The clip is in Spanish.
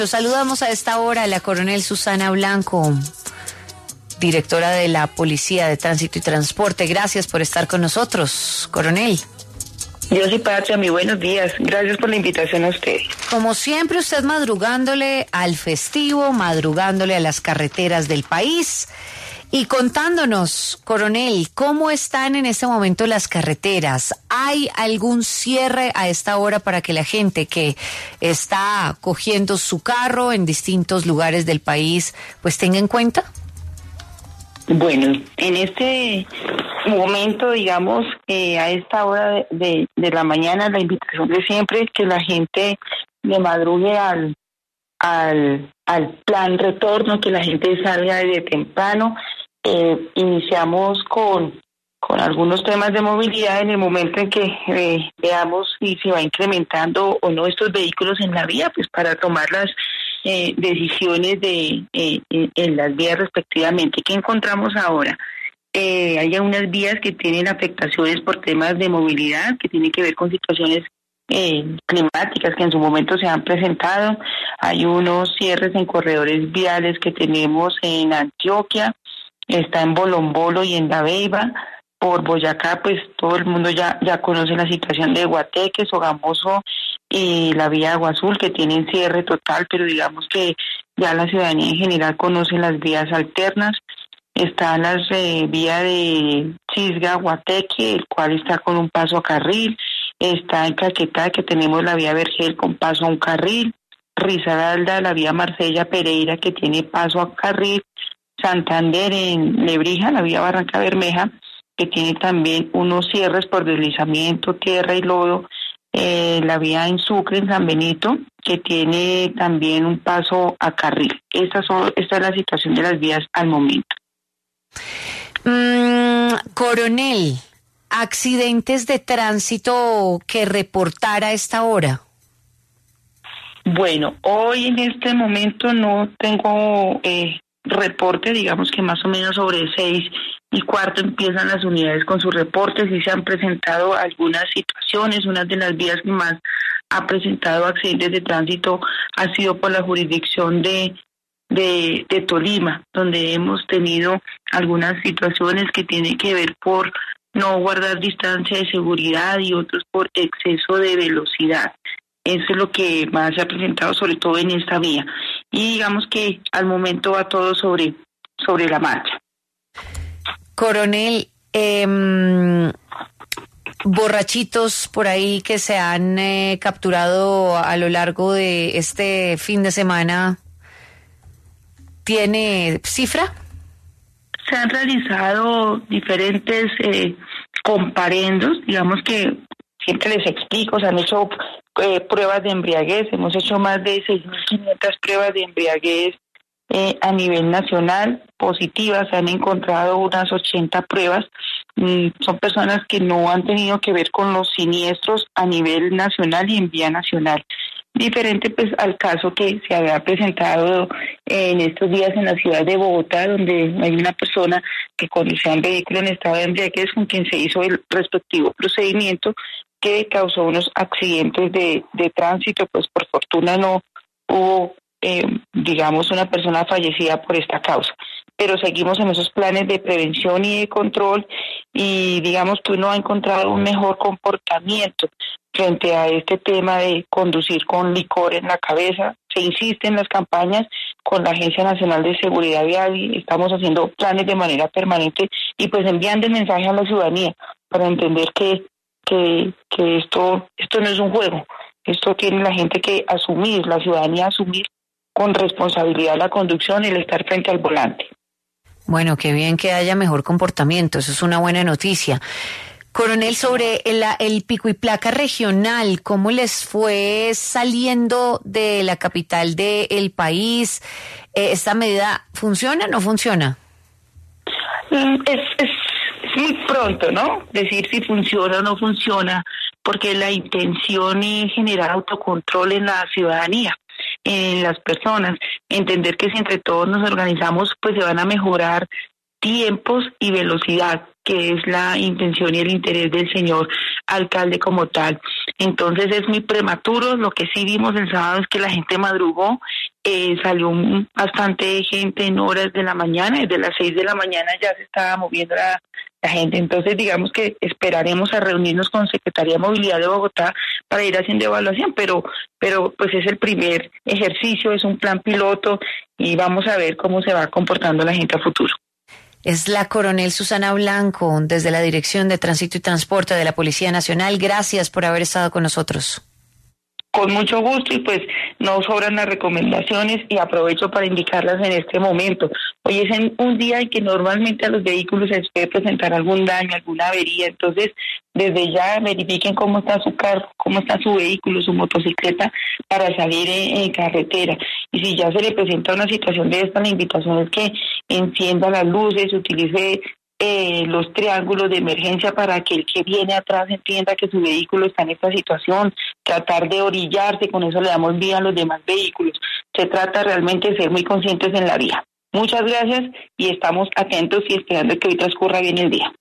Saludamos a esta hora a la coronel Susana Blanco, directora de la Policía de Tránsito y Transporte. Gracias por estar con nosotros, coronel. Yo soy Patria, muy buenos días. Gracias por la invitación a ustedes. Como siempre, usted madrugándole al festivo, madrugándole a las carreteras del país y contándonos, coronel, ¿cómo están en este momento las carreteras? ¿Hay algún cierre a esta hora para que la gente que está cogiendo su carro en distintos lugares del país pues tenga en cuenta? Bueno, en este momento, digamos, a esta hora de la mañana, la invitación de siempre es que la gente le madrugue al plan retorno, que la gente salga desde temprano. Iniciamos con algunos temas de movilidad en el momento en que veamos si se va incrementando o no estos vehículos en la vía, pues para tomar las decisiones en las vías respectivamente. ¿Qué encontramos ahora? Hay unas vías que tienen afectaciones por temas de movilidad, que tienen que ver con situaciones climáticas que en su momento se han presentado. Hay unos cierres en corredores viales que tenemos en Antioquia, está en Bolombolo y en La Beiba. Por Boyacá, pues todo el mundo ya conoce la situación de Guateque, Sogamoso y la vía Agua Azul, que tienen cierre total, pero digamos que ya la ciudadanía en general conoce las vías alternas. Están las vías de Chisga, Guateque, el cual está con un paso a carril. Está en Caquetá, que tenemos la vía Vergel con paso a un carril. Risaralda, la vía Marsella Pereira, que tiene paso a carril. Santander en Lebrija, la vía Barranca Bermeja, que tiene también unos cierres por deslizamiento, tierra y lodo. La vía en Sucre, en San Benito, que tiene también un paso a carril. Esta es la situación de las vías al momento. Coronel, ¿accidentes de tránsito que reportar a esta hora? Bueno, hoy en este momento no tengo reporte, digamos que más o menos sobre 6:15 empiezan las unidades con sus reportes y se han presentado algunas situaciones. Una de las vías que más ha presentado accidentes de tránsito ha sido por la jurisdicción de Tolima, donde hemos tenido algunas situaciones que tienen que ver por no guardar distancia de seguridad y otros por exceso de velocidad. Eso es lo que más se ha presentado, sobre todo en esta vía. Y digamos que al momento va todo sobre la marcha. Coronel, borrachitos por ahí que se han capturado a lo largo de este fin de semana, ¿tiene cifra? Se han realizado diferentes comparendos, digamos que siempre les explico, se han hecho pruebas de embriaguez, hemos hecho más de 6.500 pruebas de embriaguez a nivel nacional, positivas, se han encontrado unas 80 pruebas, son personas que no han tenido que ver con los siniestros a nivel nacional y en vía nacional. Diferente pues al caso que se había presentado en estos días en la ciudad de Bogotá, donde hay una persona que conducía un vehículo en estado de embriaguez con quien se hizo el respectivo procedimiento que causó unos accidentes de tránsito. Pues por fortuna no hubo, digamos, una persona fallecida por esta causa. Pero seguimos en esos planes de prevención y de control y digamos que uno ha encontrado un mejor comportamiento frente a este tema de conducir con licor en la cabeza. Se insiste en las campañas con la Agencia Nacional de Seguridad Vial y estamos haciendo planes de manera permanente y pues enviando el mensaje a la ciudadanía para entender que esto no es un juego, esto tiene la gente que asumir, la ciudadanía asumir con responsabilidad la conducción y el estar frente al volante. Bueno, qué bien que haya mejor comportamiento, eso es una buena noticia. Coronel, sobre el pico y placa regional, ¿cómo les fue saliendo de la capital del país? ¿Esta medida funciona o no funciona? Es muy pronto, ¿no? Decir si funciona o no funciona, porque la intención es generar autocontrol en la ciudadanía, en las personas, entender que si entre todos nos organizamos, pues se van a mejorar tiempos y velocidad, que es la intención y el interés del señor alcalde como tal. Entonces es muy prematuro. Lo que sí vimos el sábado es que la gente madrugó Salió bastante gente en horas de la mañana, desde las 6 de la mañana ya se estaba moviendo la gente. Entonces, digamos que esperaremos a reunirnos con Secretaría de Movilidad de Bogotá para ir haciendo evaluación, pero pues es el primer ejercicio, es un plan piloto y vamos a ver cómo se va comportando la gente a futuro. Es la coronel Susana Blanco, desde la Dirección de Tránsito y Transporte de la Policía Nacional. Gracias por haber estado con nosotros. Con mucho gusto, y pues no sobran las recomendaciones y aprovecho para indicarlas en este momento. Hoy es un día en que normalmente a los vehículos se les puede presentar algún daño, alguna avería, entonces desde ya verifiquen cómo está su carro, cómo está su vehículo, su motocicleta para salir en carretera. Y si ya se le presenta una situación de esta, la invitación es que encienda las luces, utilice los triángulos de emergencia para que el que viene atrás entienda que su vehículo está en esta situación, tratar de orillarse, con eso le damos vía a los demás vehículos. Se trata realmente de ser muy conscientes en la vía. Muchas gracias y estamos atentos y esperando que hoy transcurra bien el día.